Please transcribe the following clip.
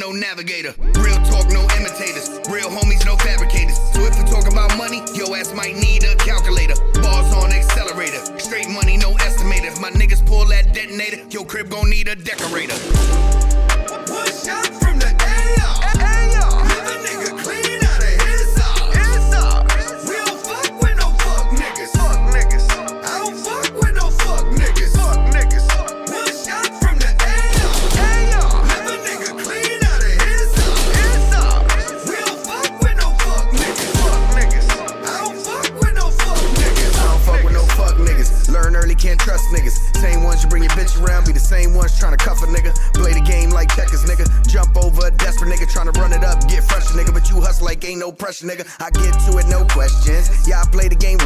no navigator. Real talk, no imitators. Real homies, no fabricators. So if you talk about money, your ass might need a calculator. Bars on accelerator. Straight money, no estimator. If my niggas pull that detonator, your crib gon' need a decorator. One shot from the AR. Live a nigga clean out of his off. We don't fuck with no fuck niggas. I don't fuck with no fuck niggas. One shot from the AR. Live a nigga clean out of his off. We don't fuck with no fuck niggas. I don't fuck with no fuck niggas. I don't fuck with no fuck niggas. Learn early, can't trust niggas. Same ones you bring your bitch around, be the same ones tryna cuff a nigga. Play the game like checkers, nigga. Jump over a desperate nigga, tryna run it up, get fresh, nigga. But you hustle like ain't no pressure, nigga. I get to it, no questions. Yeah, I play the game